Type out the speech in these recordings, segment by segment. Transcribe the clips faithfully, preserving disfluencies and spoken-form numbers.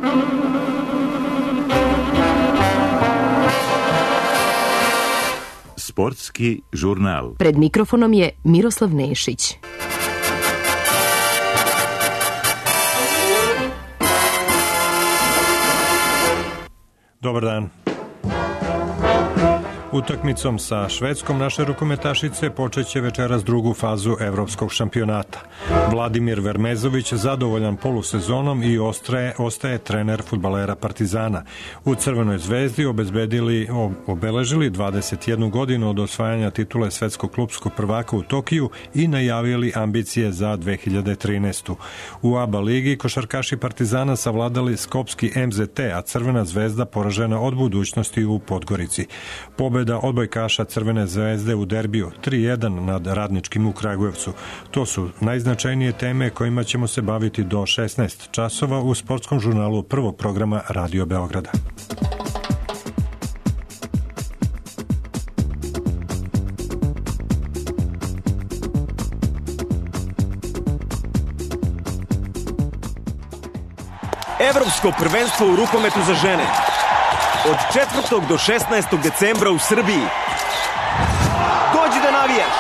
Sportski žurnal. Pred mikrofonom je Miroslav Nešić. Dobar dan. Utakmicom sa Švedskom naše rukometašice počeće večeras drugu fazu evropskog šampionata. Vladimir Vermezović zadovoljan polusezonom i ostaje, ostaje trener fudbalera Partizana. U Crvenoj zvezdi obezbedili, obeležili dvadeset jednu godinu od osvajanja titule svetskog klupskog prvaka u Tokiju i najavili ambicije za dve hiljade trinaestu. U A B A ligi košarkaši Partizana savladali skopski M Z T, a Crvena zvezda poražena od budućnosti u Podgorici. Pobeda odbojkaša Crvene zvezde u derbiju tri jedan nad Radničkim u Kragujevcu. To su najznačajnije teme kojima ćemo se baviti do šesnaest časova u sportskom žurnalu prvog programa Radio Beograda. Evropsko prvenstvo u rukometu za žene. Od četvrtog do šesnaestog decembra u Srbiji. Dođi da navijaš!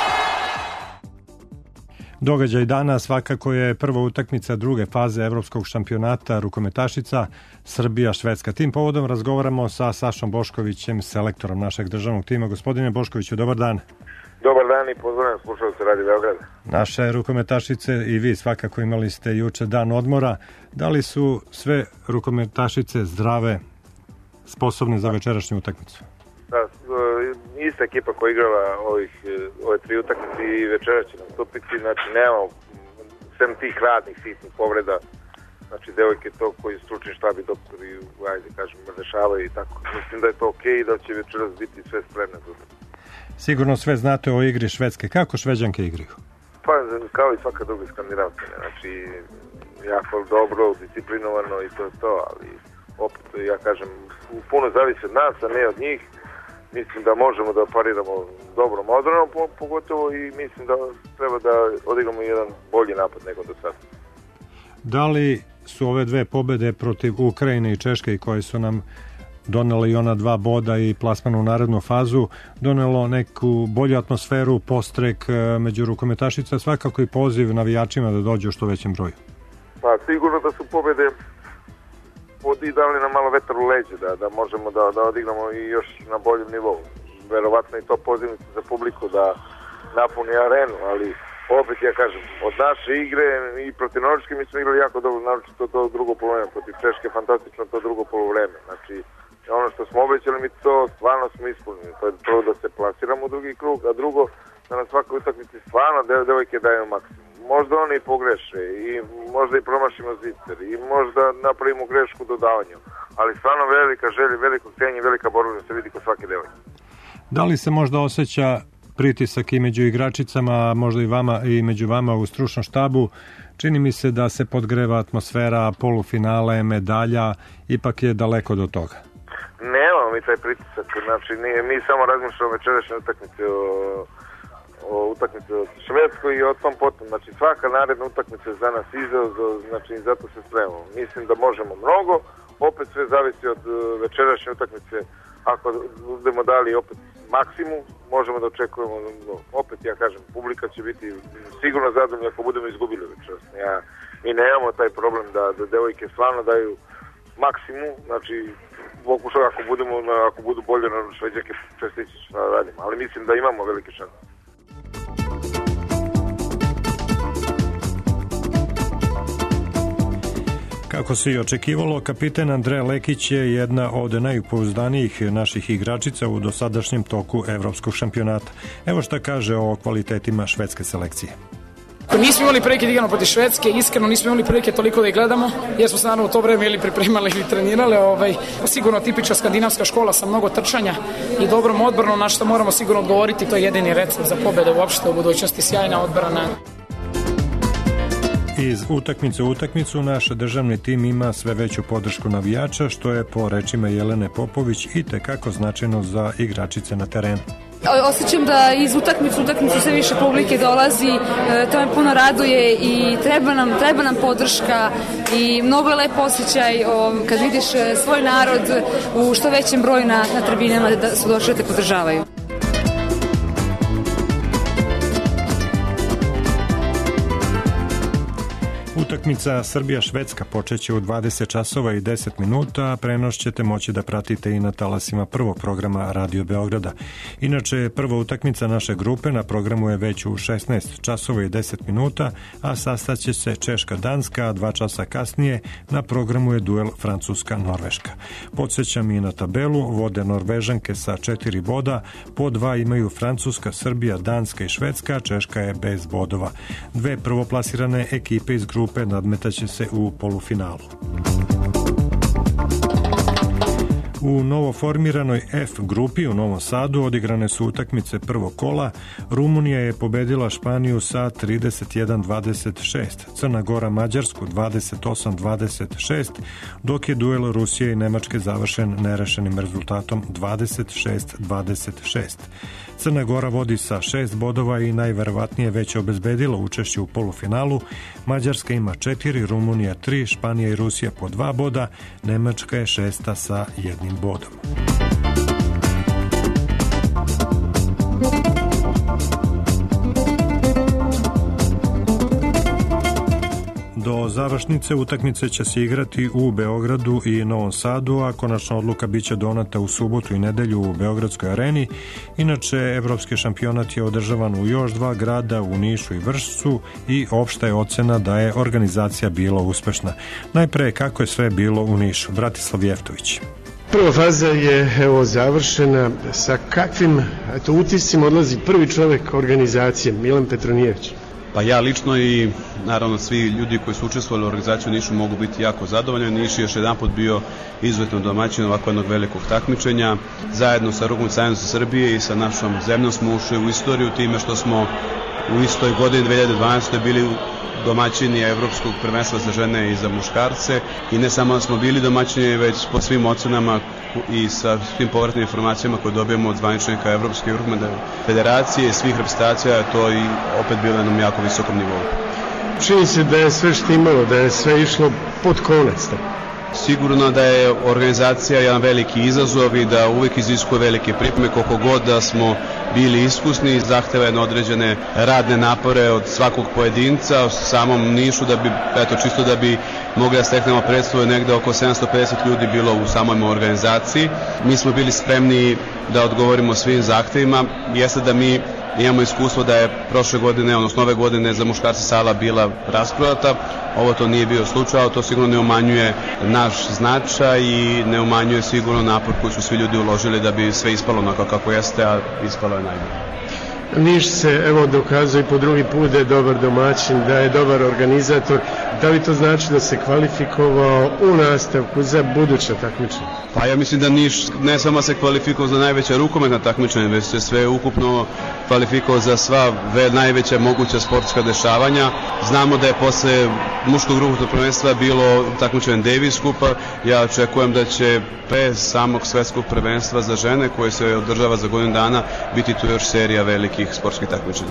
Događaj dana svakako je prva utakmica druge faze evropskog šampionata rukometašica Srbija-Švedska. Tim povodom razgovaramo sa Sašom Boškovićem, selektorom našeg državnog tima. Gospodine Boškoviću, dobar dan. Dobar dan i pozdravljam slušalce Radio Beograda. Naše rukometašice i vi svakako imali ste juče dan odmora. Da li su sve rukometašice zdrave, sposobne za večerašnju utakmicu? Da, ista ekipa koja igrala ovih, ove tri utakmice i večera će nastupiti, znači nemamo sem tih radnih sitnih povreda, znači devojke to koji stručni štab i doktori, ajde kažem, rešavaju i tako. Mislim da je to okej i da će večeras biti sve spremne. Sigurno sve znate o igri Švedske. Kako Šveđanke igraju? Pa kao i svaka druga skandinavska, znači jako dobro, disciplinovano i to je to, ali opet, ja kažem, puno zavisi od nas, a ne od njih. Mislim da možemo da pariramo dobrom odbranom, pogotovo i mislim da treba da odigramo jedan bolji napad nego do sada. Da li su ove dve pobede protiv Ukrajine i Češke, koje su nam donele i ona dva boda i plasman u narednu fazu, donelo neku bolju atmosferu, postrek među rukometašica, svakako i poziv navijačima da dođu u što većem broju? Pa sigurno da su pobede i dali nam malo vetar u leđe, da, da možemo da, da odigramo i još na boljem nivou. Verovatno i to pozivnica za publiku da napuni arenu, ali opet ja kažem, od naše igre i protiv Norveške mi smo igrali jako dobro, naročito to drugo polovreme, protiv Češke fantastično to drugo polovreme. Znači, ono što smo obećali mi to stvarno smo ispunili. To je prvo da se plasiramo u drugi krug, a drugo da na svakoj utakmici stvarno devojke daju maksimum. Možda oni pogreše i možda i promašimo zicer i možda napravimo grešku u dodavanju, ali stvarno velika želja, veliko htjenje, velika borba da se vidi kod svake devojke. Da li se možda osjeća pritisak i među igračicama, možda i vama i među vama u stručnom štabu? Čini mi se da se podgreva atmosfera, polufinale, medalja, ipak je daleko do toga. Nemamo mi taj pritisak, znači nije, mi samo razmišljamo večerašnje utakmice o o utakmice od Švedskoj i o tom potom. Znači svaka naredna utakmica je za nas izazov, znači zato se spremamo. Mislim da možemo mnogo, opet sve zavisi od večerašnje utakmice. Ako budemo dali opet maksimum, možemo da očekujemo, opet ja kažem, publika će biti sigurno zadovoljna ako budemo izgubili večeras. Ja, mi nemamo taj problem da, da devojke stvarno daju maksimum, znači pokušaj ako budemo, ako budu bolje na Šveđake, čestići ću na radimo, ali mislim da imamo velike šanse. Kako se i očekivalo, kapiten Andreja Lekić je jedna od najpouzdanijih naših igračica u dosadašnjem toku evropskog šampionata. Evo šta kaže o kvalitetima švedske selekcije. Nismo imali prilike da igramo protiv Švedske, iskreno nismo imali prilike toliko da ih gledamo, jer smo se naravno u to vreme ili pripremali ili trenirali. Ovaj, sigurno tipična skandinavska škola sa mnogo trčanja i dobrom odbranom, na što moramo sigurno odgovoriti, to je jedini recept za pobede uopšte u budućnosti, sjajna odbrana. Iz utakmice u utakmicu naš državni tim ima sve veću podršku navijača, što je po rečima Jelene Popović i tekako značajno za igračice na terenu. Osjećam da iz utakmicu utakmicu sve više publike dolazi, to me puno raduje i treba nam, treba nam podrška i mnogo je lep osjećaj kad vidiš svoj narod u što većem broju na, na tribinama da su došli da te podržavaju. Utakmica Srbija-Švedska počeće u dvadeset časova i deset minuta, a prenos ćete moći da pratite i na talasima prvog programa Radio Beograda. Inače, prva utakmica naše grupe na programu je već u šesnaest časova i deset minuta, a sastaće se Češka-Danska, a dva časa kasnije na programu je duel Francuska-Norveška. Podsjećam i na tabelu, vode Norvežanke sa četiri boda, po dva imaju Francuska, Srbija, Danska i Švedska, Češka je bez bodova. Dve prvoplasirane ekipe iz grupe nadmetaće se u polufinalu. U novoformiranoj F grupi u Novom Sadu odigrane su utakmice prvog kola. Rumunija je pobedila Španiju sa trideset jedan dvadeset šest, Crna Gora Mađarsku dvadeset osam dvadeset šest, dok je duel Rusije i Nemačke završen nerešenim rezultatom dvadeset šest dvadeset šest. Crna Gora vodi sa šest bodova i najverovatnije već obezbedila učešće u polufinalu. Mađarska ima četiri, Rumunija tri, Španija i Rusija po dva boda, Nemačka je šesta sa jednim bodom. Do završnice utakmice će se igrati u Beogradu i Novom Sadu, a konačna odluka biće donata u subotu i nedelju u Beogradskoj areni. Inače, evropski šampionat je održavan u još dva grada, u Nišu i Vršcu, i opšta je ocena da je organizacija bila uspešna. Najpre, kako je sve bilo u Nišu? Bratislav Jeftović. Prva faza je evo završena. Sa kakvim eto, utiscima odlazi prvi čovek organizacije, Milan Petronijević? Pa ja lično i naravno svi ljudi koji su učestvovali u organizaciju Nišu mogu biti jako zadovoljni. Niš je još jedan put bio izuzetno domaćin ovako jednog velikog takmičenja. Zajedno sa Rukometnim savezom Srbije i sa našom zemljom smo ušli u istoriju time što smo u istoj godini dve hiljade dvanaeste. bili domaćini Evropskog prvenstva za žene i za muškarce, i ne samo da smo bili domaćini, već po svim ocenama i sa svim povratnim informacijama koje dobijemo od zvaničnika Evropske rukometne federacije i svih reprezentacija, to i opet bilo na jednom jako visokom nivou. Čini se da je sve štimalo, da je sve išlo pod konec. Sigurno da je organizacija jedan veliki izazov i da uvijek iziskuje velike pripreme, koliko god da smo bili iskusni, zahteva jedne određene radne napore od svakog pojedinca. U samom Nišu, da bi, eto, čisto da bi mogli da steknemo predstavu, negde oko sedamsto pedeset ljudi bilo u samoj organizaciji. Mi smo bili spremni da odgovorimo svim zahtevima. Jeste da mi imamo iskustvo da je prošle godine, odnosno ove godine, za muškarce sala bila rasprodata. Ovo to nije bio slučaj, ali to sigurno ne umanjuje naš značaj i ne umanjuje sigurno napor koji su svi ljudi uložili da bi sve ispalo onako kako jeste, a ispalo je najbolje. Niš se evo dokazuje po drugi put da je dobar domaćin, da je dobar organizator. Da li to znači da se kvalifikovao u nastavku za buduće takmičenje? Pa ja mislim da Niš ne samo se kvalifikovao za najveća rukometna takmičenja, već se sve ukupno kvalifikovao za sva najveća moguća sportska dešavanja. Znamo da je posle muškog rukometnog prvenstva bilo takmičenje Davis Kupa. Ja očekujem da će pre samog svetskog prvenstva za žene, koje se održava za godinu dana, biti tu još serija velikih sportskih takmičenja.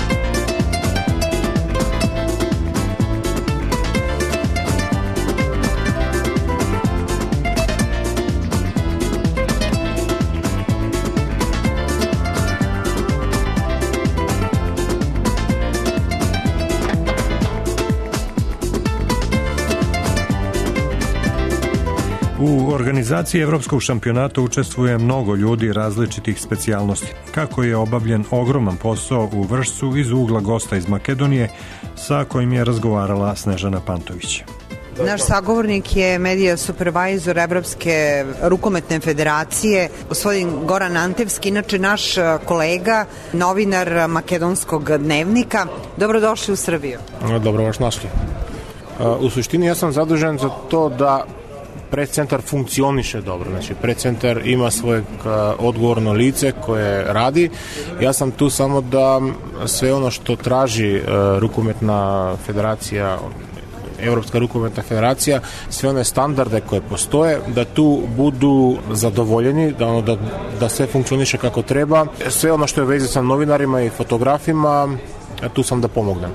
U organizaciji Evropskog šampionata učestvuje mnogo ljudi različitih specijalnosti. Kako je obavljen ogroman posao u Vršcu iz ugla gosta iz Makedonije, sa kojim je razgovarala Snežana Pantović. Naš sagovornik je medija supervajzor Evropske rukometne federacije, gospodin Goran Antevski, inače naš kolega, novinar Makedonskog dnevnika. Dobrodošli u Srbiju. Dobro vas našli. U suštini ja sam zadužen za to da predcentar funkcioniše dobro, znači predcentar ima svoje odgovorno lice koje radi. Ja sam tu samo da sve ono što traži rukometna federacija Evropska rukometna federacija, sve one standarde koje postoje, da tu budu zadovoljeni, da, ono, da, da sve funkcioniše kako treba. Sve ono što je vezi sa novinarima i fotografima, tu sam da pomognem.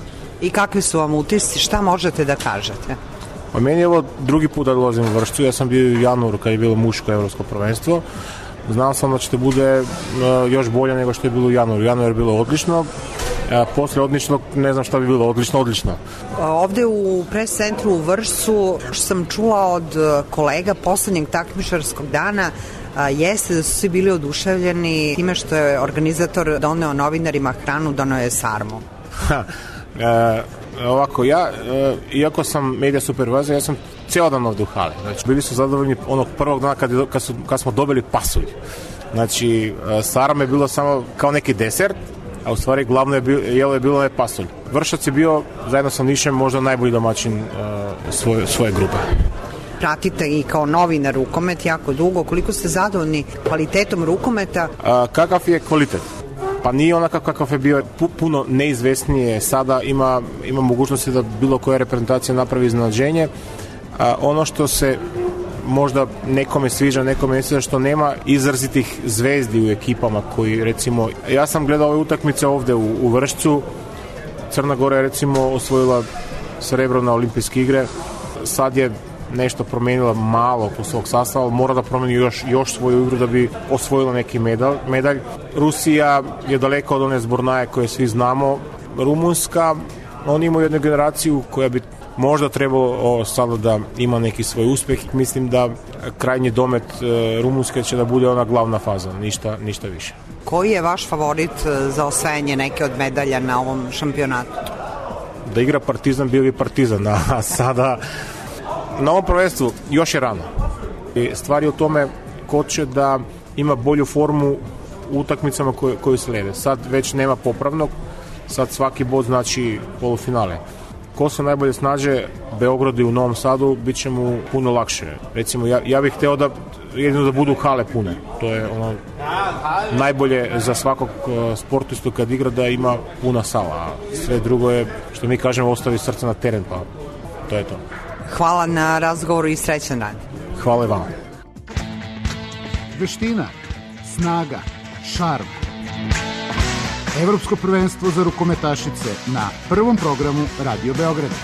I kakvi su vam utisci? Šta možete da kažete? Pa meni je ovo drugi put da dolazim u Vršcu. Ja sam bio u januaru kad je bilo muško evropsko prvenstvo. Znao sam da će bude uh, još bolje nego što je bilo u januaru. Januar je bilo odlično, a posle odlično ne znam šta bi bilo, odlično, odlično. Ovde u pres centru u Vršcu što sam čula od kolega poslednjeg takmičarskog dana a, jeste da su svi bili oduševljeni time što je organizator doneo novinarima hranu, doneo je sarmu. Ha, e, ovako, ja, e, iako sam medija supervizor, ja sam cijel dan ovde u hali. Znači, bili su zadovoljni onog prvog dana kad, kad, su, kad smo dobili pasulj. Znači, e, sarma je bilo samo kao neki desert, a u stvari glavno je bilo, jelo je bilo ne pasulj. Vršac je bio, zajedno sa Nišem, možda najbolji domaćin e, svoje, svoje grupe. Pratite i kao novinar rukomet jako dugo. Koliko ste zadovoljni kvalitetom rukometa? A, kakav je kvalitet? Pa nije onakav kakav je bio, puno neizvesnije. Sada ima, ima mogućnosti da bilo koja reprezentacija napravi iznenađenje. A, ono što se možda nekome sviđa, nekome ne sviđa, što nema izrazitih zvezdi u ekipama koji, recimo, ja sam gledao ove utakmice ovde u, u Vršcu. Crna Gora je, recimo, osvojila srebro na olimpijske igre. Sad je nešto promenila malo po svog sastava, mora da promeni još, još svoju igru da bi osvojila neki medalj, medalj. Rusija je daleko od one zbornaje koje svi znamo. Rumunska, oni imaju jednu generaciju koja bi možda trebalo sada da ima neki svoj uspeh. Mislim da krajnji domet e, Rumunske će da bude ona glavna faza, ništa, ništa više. Koji je vaš favorit za osvajanje neke od medalja na ovom šampionatu? Da igra Partizan, bio bi Partizan, a sada na ovom prvenstvu još je rano. Stvar je u tome ko će da ima bolju formu u utakmicama koje, koje slede. Sad već nema popravnog, sad svaki bod znači polufinale. Ko se najbolje snađe, Beograd i u Novom Sadu, bit će mu puno lakše. Recimo, ja, ja bih hteo da jedino da budu hale pune. To je ono najbolje za svakog sportistu kad igra da ima puna sala. A sve drugo je, što mi kažemo, ostavi srce na teren, pa to je to. Hvala na razgovoru i srećan dan. Hvala i vama. Veština, snaga, šarm. Evropsko prvenstvo za rukometašice na prvom programu Radio Beograda.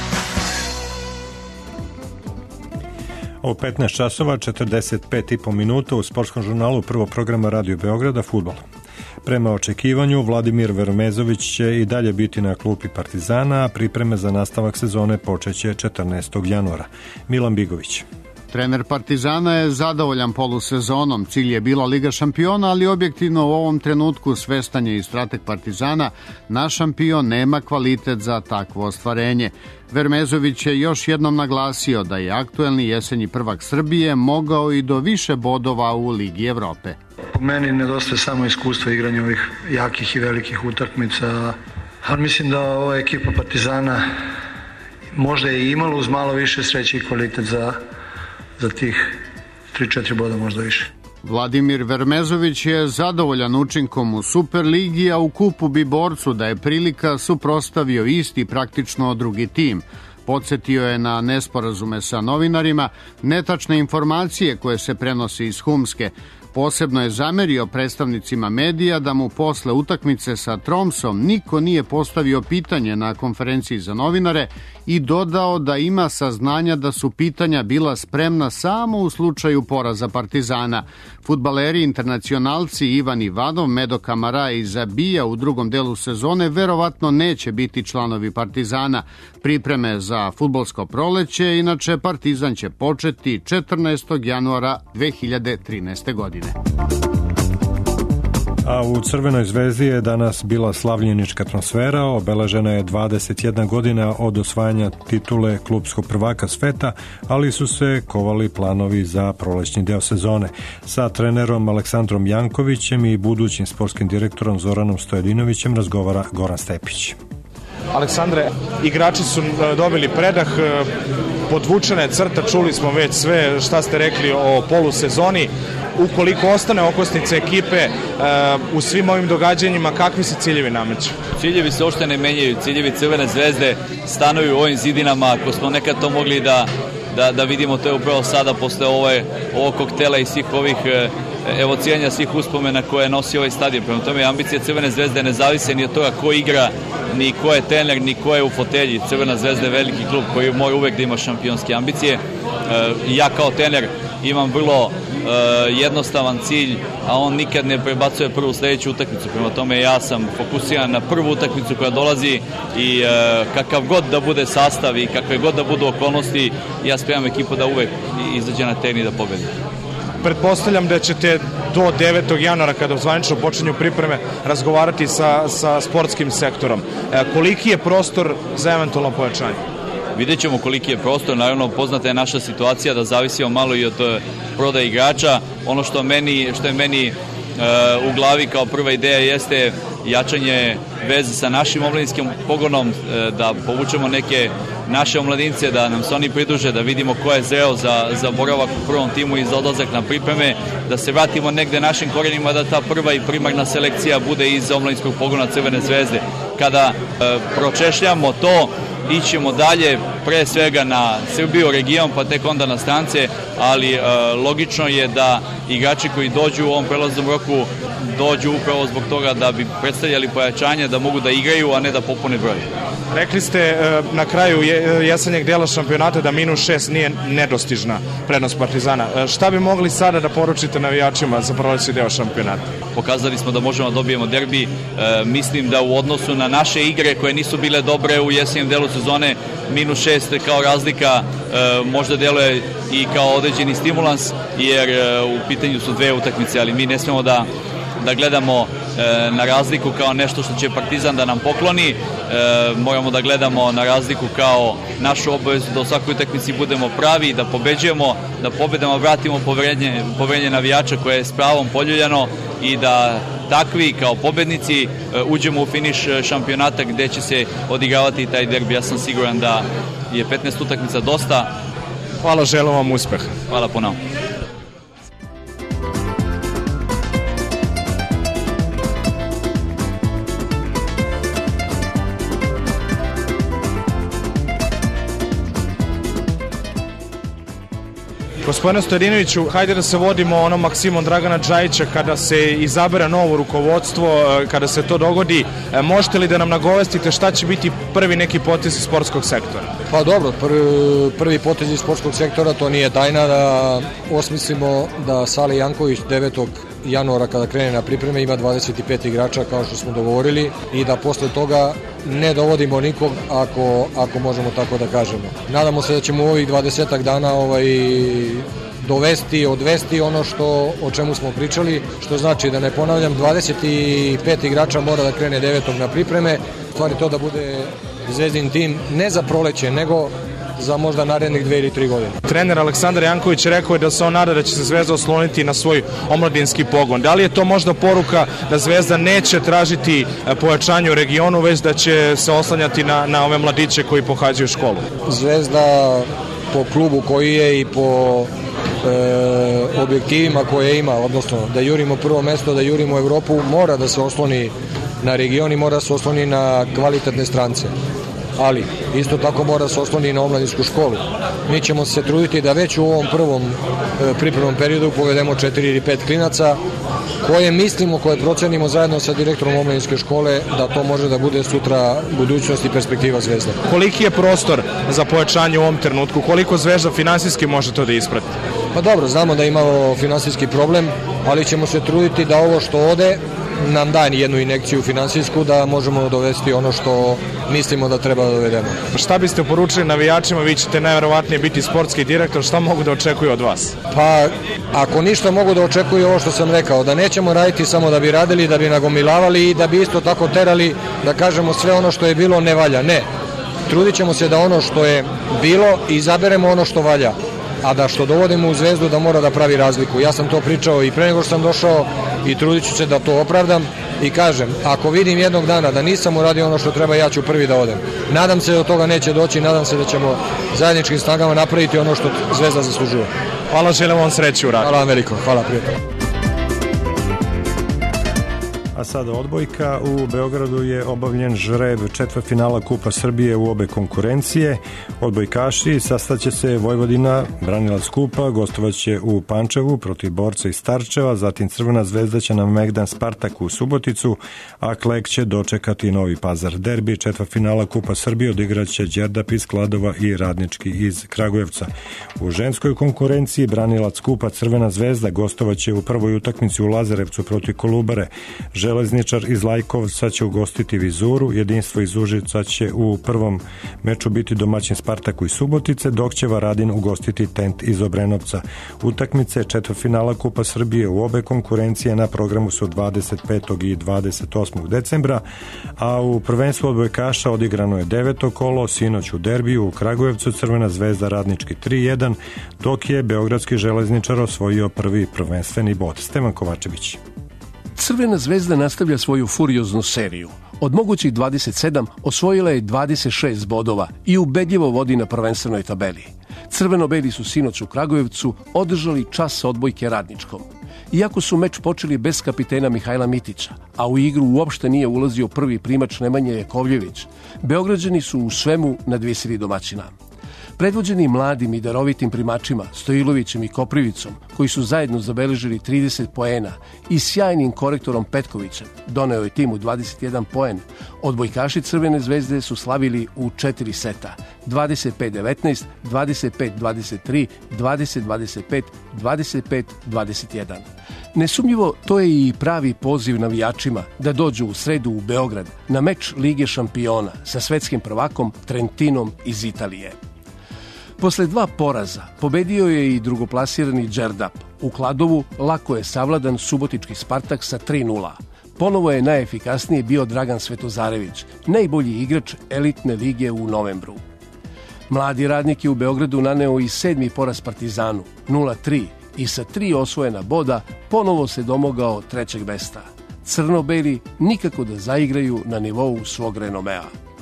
U petnaest časova četrdeset pet i po minuta u sportskom žurnalu prvog programa Radio Beograda fudbal. Prema očekivanju, Vladimir Vermezović će i dalje biti na klupi Partizana, a pripreme za nastavak sezone počeće četrnaestog januara. Milan Bigović. Trener Partizana je zadovoljan polusezonom. Cilj je bila Liga šampiona, ali objektivno u ovom trenutku svestan je i strateg Partizana. Naš šampion nema kvalitet za takvo ostvarenje. Vermezović je još jednom naglasio da je aktuelni jesenji prvak Srbije mogao i do više bodova u Ligi Evrope. Po meni nedostaje samo iskustvo igranja ovih jakih i velikih utakmica, ali mislim da ova ekipa Partizana možda je imala uz malo više sreće i kvalitet za za tih tri četiri boda, možda više. Vladimir Vermezović je zadovoljan učinkom u Superligi, a u kupu Biborcu da je prilika suprotstavio isti praktično drugi tim. Podsjetio je na nesporazume sa novinarima, netačne informacije koje se prenose iz Humske. Posebno je zamerio predstavnicima medija da mu posle utakmice sa Tromsom niko nije postavio pitanje na konferenciji za novinare i dodao da ima saznanja da su pitanja bila spremna samo u slučaju poraza Partizana. Fudbaleri internacionalci Ivan Ivanov, Medo Kamara i Zabija u drugom delu sezone verovatno neće biti članovi Partizana. Pripreme za fudbalsko proleće, inače Partizan će početi četrnaestog januara dve hiljade trinaeste. godine. A u Crvenoj zvezdi je danas bila slavljenička transfera, obeležena je dvadeset jedna godina od osvajanja titule klupskog prvaka sveta, ali su se kovali planovi za prolećni deo sezone. Sa trenerom Aleksandrom Jankovićem i budućim sportskim direktorom Zoranom Stojadinovićem razgovara Goran Stepić. Aleksandre, igrači su dobili predah, podvučena je crta, čuli smo već sve šta ste rekli o polusezoni. Ukoliko ostane okosnica ekipe u svim ovim događanjima, kakvi se ciljevi nameću? Ciljevi se uopšte ne menjaju, ciljevi Crvene zvezde stanuju u ovim zidinama, ako smo nekad to mogli da, da, da vidimo, to je upravo sada posle ove, ovog koktela i svih ovih evociranja svih uspomena koje nosi ovaj stadion. Prema tome, ambicija Crvene zvezde ne zavise ni od toga ko igra, ni ko je trener, ni ko je u fotelji. Crvena zvezda je veliki klub koji mora uvek da ima šampionske ambicije. Ja kao trener imam vrlo jednostavan cilj, a on nikad ne prebacuje prvu sledeću utakmicu. Prema tome, ja sam fokusiran na prvu utakmicu koja dolazi i kakav god da bude sastav i kakve god da budu okolnosti, ja spremam ekipu da uvek izađe na teren i da pobedi. Pretpostavljam da ćete do devetog januara, kada zvanično počinju pripreme, razgovarati sa, sa sportskim sektorom. E, koliki je prostor za eventualno pojačanje? Vidjet ćemo koliki je prostor. Naravno, poznata je naša situacija da zavisimo malo i od prodaje igrača. Ono što, meni, što je meni e, u glavi kao prva ideja jeste jačanje veze sa našim omladinskim pogonom, e, da povučemo neke naše omladince, da nam se oni pridruže, da vidimo ko je zreo za, za boravak u prvom timu i za odlazak na pripreme, da se vratimo negde našim korenima, da ta prva i primarna selekcija bude iz omladinskog pogona Crvene zvezde. Kada e, pročešljamo to, ićemo dalje, pre svega na Srbiju, region, pa tek onda na strance, ali e, logično je da igrači koji dođu u ovom prelaznom roku dođu upravo zbog toga da bi predstavljali pojačanje, da mogu da igraju, a ne da popune broj. Rekli ste na kraju jesenjeg dela šampionata da minus šest nije nedostižna prednost Partizana. Šta bi mogli sada da poručite navijačima za prolećni deo šampionata? Pokazali smo da možemo da dobijemo derbi. E, mislim da u odnosu na naše igre koje nisu bile dobre u jesenjem delu sezone, minus šest kao razlika e, možda deluje i kao određeni stimulans, jer e, u pitanju su dve utakmice, ali mi ne smemo da da gledamo e, na razliku kao nešto što će Partizan da nam pokloni. E, moramo da gledamo na razliku kao našu obavezu da u svakoj utakmici budemo pravi, da pobeđujemo, da pobedama vratimo poverenje, poverenje navijača koje je s pravom poljuljano i da takvi kao pobednici e, uđemo u finiš šampionata gde će se odigravati taj derbi. Ja sam siguran da je petnaest utakmica dosta. Hvala, želim vam uspeh. Hvala puno. Gospodine Stojadinoviću, hajde da se vodimo onom maksimom Dragana Džajića kada se izabere novo rukovodstvo, kada se to dogodi. Možete li da nam nagovestite šta će biti prvi neki potez iz sportskog sektora? Pa dobro, prvi, prvi potez iz sportskog sektora, to nije tajna, da osmislimo da Sale Janković devetog januara kada krene na pripreme ima dvadeset pet igrača kao što smo dogovorili i da posle toga ne dovodimo nikog ako, ako možemo tako da kažemo. Nadamo se da ćemo u ovih dvadesetak dana ovaj, dovesti, odvesti ono što, o čemu smo pričali, što znači da ne ponavljam, dvadeset pet igrača mora da krene devetog na pripreme, stvari to da bude Zvezdin tim ne za proleće, nego za možda narednih dve ili tri godine. Trener Aleksandar Janković rekao je da se on nada da će se Zvezda osloniti na svoj omladinski pogon. Da li je to možda poruka da Zvezda neće tražiti pojačanje u regionu, već da će se oslanjati na, na ove mladiće koji pohađaju školu? Zvezda po klubu koji je i po e, objektivima koje ima, odnosno da jurimo prvo mesto, da jurimo Evropu, mora da se osloni na region i mora da se osloni na kvalitetne strance. Ali isto tako mora se osloni na omladinsku školu. Mi ćemo se truditi da već u ovom prvom e, pripremnom periodu povedemo četiri ili pet klinaca koje mislimo, koje procenimo zajedno sa direktorom omladinske škole da to može da bude sutra budućnost i perspektiva Zvezde. Koliki je prostor za pojačanje u ovom trenutku? Koliko Zvezda finansijski može to da isprati? Pa dobro, znamo da imamo finansijski problem, ali ćemo se truditi da ovo što ode nam daje jednu injekciju finansijsku da možemo dovesti ono što mislimo da treba da dovedemo. Šta biste poručili navijačima? Vi ćete najverovatnije biti sportski direktor, šta mogu da očekuju od vas? Pa, ako ništa mogu da očekuju ovo što sam rekao, da nećemo raditi samo da bi radili, da bi nagomilavali i da bi isto tako terali da kažemo sve ono što je bilo ne valja. Ne, trudit ćemo se da ono što je bilo izaberemo ono što valja, a da što dovodimo u Zvezdu da mora da pravi razliku. Ja sam to pričao i pre nego što sam došao i trudit ću se da to opravdam I kažem, ako vidim jednog dana da nisam uradio ono što treba, ja ću prvi da odem. Nadam se da od toga neće doći, nadam se da ćemo zajedničkim snagama napraviti ono što Zvezda zaslužuje. Hvala, želim vam sreću u radu. Hvala vam veliko, hvala prijatelj. A sada odbojka. U Beogradu je obavljen žreb četvrtfinala Kupa Srbije u obe konkurencije. Odbojkaši sastaće se Vojvodina, branilac Kupa, gostovaće u Pančevu protiv Borca iz Starčeva, zatim Crvena zvezda će na Megdan Spartak u Suboticu, a Klek će dočekati Novi Pazar. Derbi četvrtfinala Kupa Srbije odigraće Đerdap iz Kladova i Radnički iz Kragujevca. U ženskoj konkurenciji branilac Kupa Crvena zvezda gostovaće u prvoj utakmici u Lazarevcu protiv Kolubare. Železničar iz Lajkovca će ugostiti Vizuru, Jedinstvo iz Užica će u prvom meču biti domaćin Spartaku iz Subotice, dok će Varadin ugostiti Tent iz Obrenovca. Utakmice četvrtfinala Kupa Srbije u obe konkurencije na programu su dvadeset petog i dvadeset osmog decembra, a u prvenstvu odbojkaša odigrano je deveto kolo, sinoć u derbiju u Kragujevcu Crvena zvezda Radnički tri jedan, dok je beogradski železničar osvojio prvi prvenstveni bod. Stevan Kovačević. Crvena zvezda nastavlja svoju furioznu seriju. Od mogućih dvadeset sedam osvojila je dvadeset šest bodova i ubedljivo vodi na prvenstvenoj tabeli. Crveno-beli su sinoć u Kragujevcu održali čas odbojke Radničkom. Iako su meč počeli bez kapitena Mihajla Mitića, a u igru uopšte nije ulazio prvi primač Nemanja Jakovljević, Beograđani su u svemu nadvisili domaćina. Predvođeni mladim i darovitim primačima Stojilovićem i Koprivicom, koji su zajedno zabeležili trideset poena, i sjajnim korektorom Petkovićem, doneo je timu dvadeset jedan poen, odbojkaši Crvene zvezde su slavili u četiri seta, dvadeset pet devetnaest, dvadeset pet dvadeset tri, dvadeset dvadeset pet, dvadeset pet dvadeset jedan. Nesumnjivo, to je i pravi poziv navijačima da dođu u sredu u Beograd na meč Lige šampiona sa svetskim prvakom Trentinom iz Italije. Posle dva poraza pobedio je i drugoplasirani Đerdap. U Kladovu lako je savladan subotički Spartak sa tri nula. Ponovo je najefikasniji bio Dragan Svetozarević, najbolji igrač elitne lige u novembru. Mladi Radnik je u Beogradu naneo i sedmi poraz Partizanu, nula tri, i sa tri osvojena boda ponovo se domogao trećeg mesta. Crno-beli nikako da zaigraju na nivou svog renomea.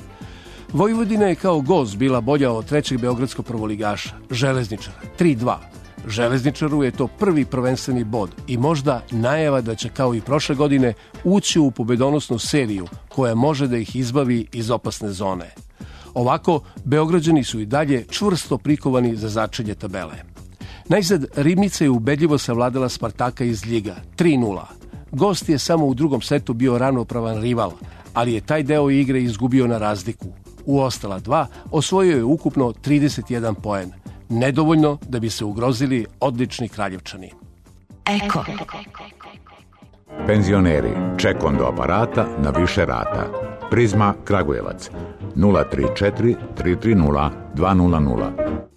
Vojvodina je kao gost bila bolja od trećeg beogradskog prvoligaša, Železničara, tri dva. Železničaru je to prvi prvenstveni bod i možda najava da će kao i prošle godine ući u pobedonosnu seriju koja može da ih izbavi iz opasne zone. Ovako, Beograđani su i dalje čvrsto prikovani za začelje tabele. Najzad, Ribnica je ubedljivo savladala Spartaka iz Ljiga, tri nula. Gost je samo u drugom setu bio ravnopravan rival, ali je taj deo igre izgubio na razliku. U ostala dva osvojio je ukupno trideset jedan poen. Nedovoljno da bi se ugrozili odlični Kraljevčani. Eko. Penzioneri, ček do aparata na više rata. Prizma Kragujevac nula tri četiri tri tri nula dva nula nula.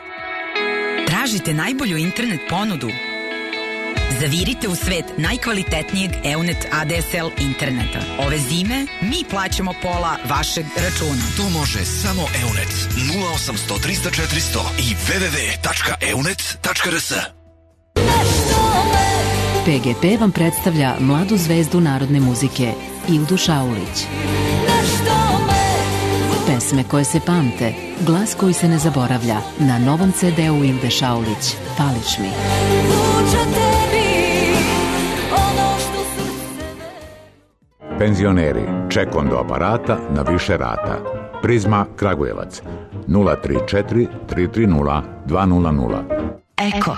Tražite najbolju internet ponudu? Zavirite u svet najkvalitetnijeg Eunet A D S L interneta. Ove zime mi plaćamo pola vašeg računa. To može samo Eunet. nula osam sto trista četiristo i w w w tačka eunet tačka r s. P G P vam predstavlja mladu zvezdu narodne muzike Ildu Šaulić. Pesme koje se pamte, glas koji se ne zaboravlja, na novom ce de u Ilde Šaulić, Fališ mi. Penzioneri, ček do aparata na više rata. Prizma Kragujevac nula tri četiri tri tri nula dva nula nula. Eko.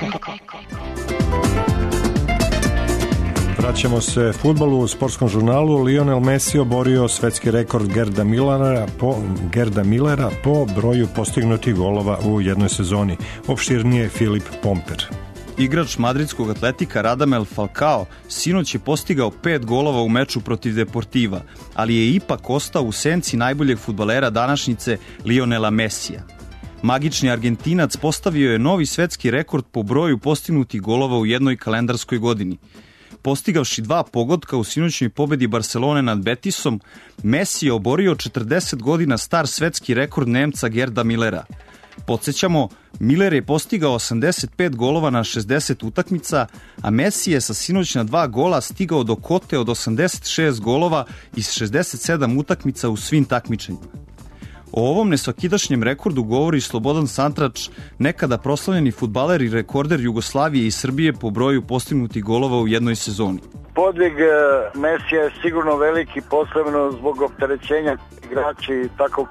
Vraćamo se fudbalu u sportskom žurnalu. Lionel Messi oborio svetski rekord Gerda Millera po, Gerda Millera po broju postignutih golova u jednoj sezoni. Opširnije Filip Pomper. Igrač madridskog Atletika Radamel Falcao sinoć je postigao pet golova u meču protiv Deportiva, ali je ipak ostao u senci najboljeg fudbalera današnjice Lionela Messija. Magični Argentinac postavio je novi svetski rekord po broju postignutih golova u jednoj kalendarskoj godini. Postigavši dva pogotka u sinoćnoj pobedi Barcelone nad Betisom, Messi je oborio četrdeset godina star svetski rekord Nemca Gerda Millera. Podsjećamo, Miller je postigao osamdeset pet golova na šezdeset utakmica, a Messi je sa sinoć na dva gola stigao do kote od osamdeset šest golova iz šezdeset sedam utakmica u svim takmičenjima. O ovom nesvakidašnjem rekordu govori Slobodan Santrač, nekada proslavljeni fudbaler i rekorder Jugoslavije i Srbije po broju postignutih golova u jednoj sezoni. Podvig Mesija je sigurno veliki, posebno zbog opterećenja igrači takvog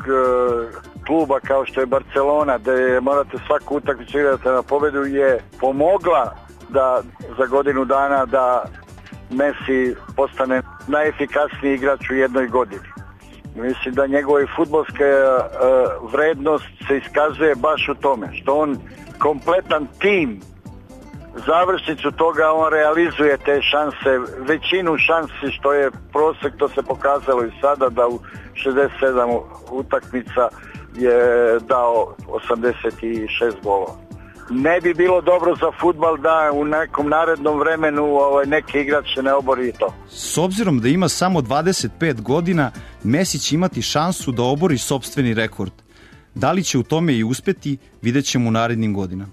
kluba kao što je Barcelona, da morate svaku utakmicu igrati na pobedu, je pomogla da za godinu dana da Messi postane najefikasniji igrač u jednoj godini. Mislim da njegova fudbalska uh, vrednost se iskazuje baš u tome, što on kompletan tim, završnicu toga, on realizuje te šanse, većinu šansi što je prosek, to se pokazalo i sada da u šezdeset sedam utakmica je dao osamdeset šest golova. Ne bi bilo dobro za fudbal da u nekom narednom vremenu ovaj, neki igrač se ne obori to. S obzirom da ima samo dvadeset pet godina, Messi će imati šansu da obori sopstveni rekord. Da li će u tome i uspeti, vidjet ćemo u narednim godinama.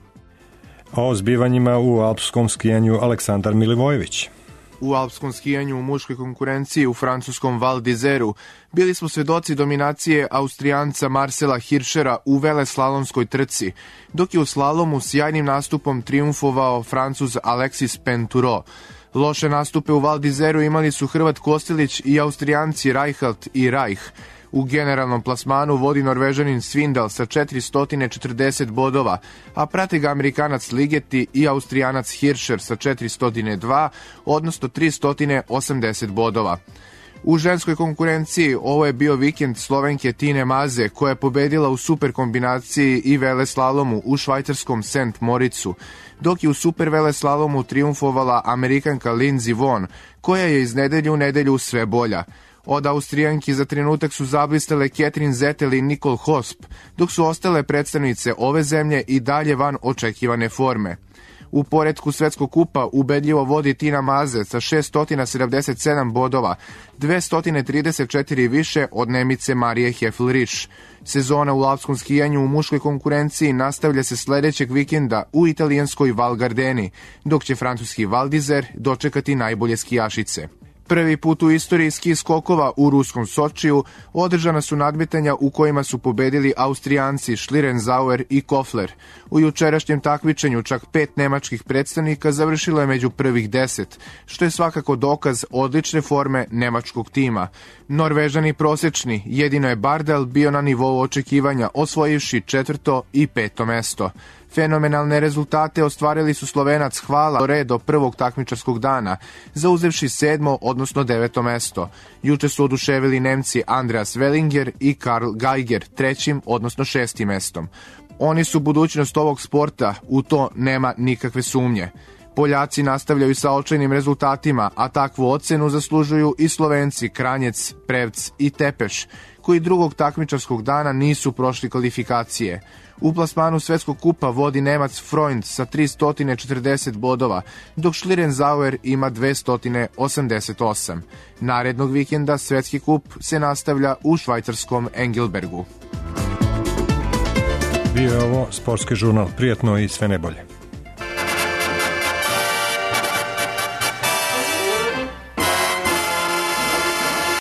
O zbivanjima u alpskom skijanju Aleksandar Milivojević. U alpskom skijanju u muškoj konkurenciji u francuskom Val d'Izeru bili smo svedoci dominacije Austrijanca Marcela Hirschera u veleslalomskoj trci, dok je u slalomu sjajnim nastupom triumfovao Francuz Alexis Pinturo. Loše nastupe u Val d'Izeru imali su Hrvat Kostelić i Austrijanci Reichelt i Reich. U generalnom plasmanu vodi Norvežanin Svindal sa četiristo četrdeset bodova, a prate ga Amerikanac Ligeti i Austrijanac Hirscher sa četiristo dva, odnosno tristo osamdeset bodova. U ženskoj konkurenciji ovo je bio vikend Slovenke Tine Maze, koja je pobedila u super kombinaciji i veleslalomu u švajcarskom Saint Moricu, dok je u super veleslalomu triumfovala Amerikanka Lindsey Vonn, koja je iz nedelju u nedelju sve bolja. Od Austrijanki za trenutak su zablistale Catherine Zettel i Nicole Hosp, dok su ostale predstavnice ove zemlje i dalje van očekivane forme. U poretku svetskog kupa ubedljivo vodi Tina Maze sa šessto sedamdeset sedam bodova, dvesta trideset četiri više od Nemice Marije Hefl-Riš. Sezona u alpskom skijanju u muškoj konkurenciji nastavlja se sledećeg vikenda u italijanskoj Val Gardeni, dok će francuski Val d'Isère dočekati najbolje skijašice. Prvi put u istoriji ski skokova u ruskom Sočiju održana su nadmetanja u kojima su pobedili Austrijanci Schlierenzauer i Kofler. U jučerašnjem takmičenju čak pet nemačkih predstavnika završilo je među prvih deset, što je svakako dokaz odlične forme nemačkog tima. Norvežani prosečni, jedino je Bardal bio na nivou očekivanja, osvojivši četvrto i peto mesto. Fenomenalne rezultate ostvarili su Slovenac Hvala Re do prvog takmičarskog dana, zauzevši sedmo, odnosno deveto mesto. Juče su oduševili Nemci Andreas Wellinger i Karl Geiger trećim, odnosno šestim mestom. Oni su budućnost ovog sporta, u to nema nikakve sumnje. Poljaci nastavljaju sa očajnim rezultatima, a takvu ocenu zaslužuju i Slovenci Kranjec, Prevc i Tepeš, koji drugog takmičarskog dana nisu prošli kvalifikacije. U plasmanu svetskog kupa vodi Nemac Freund sa tristo četrdeset bodova, dok Schlierenzauer ima dvesta osamdeset osam. Narednog vikenda svetski kup se nastavlja u švajcarskom Engelbergu. Bio je ovo sportski žurnal. Prijetno i sve najbolje.